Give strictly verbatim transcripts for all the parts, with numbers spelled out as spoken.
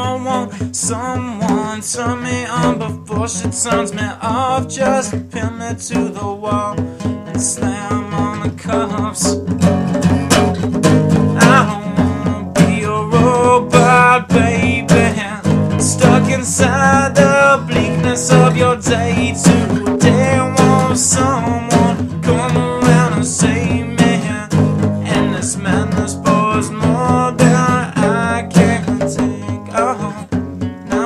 I want someone turn me on before she turns me off. Just pin me to the wall and slam on the cuffs. I don't wanna be a robot, baby, stuck inside the bleakness of your day. Today I want someone come around and save me. And this madness boils more than I can take. Oh, no.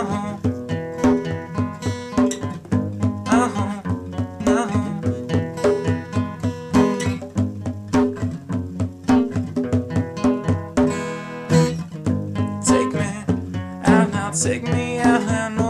Oh, no. Take me out now, take me out now.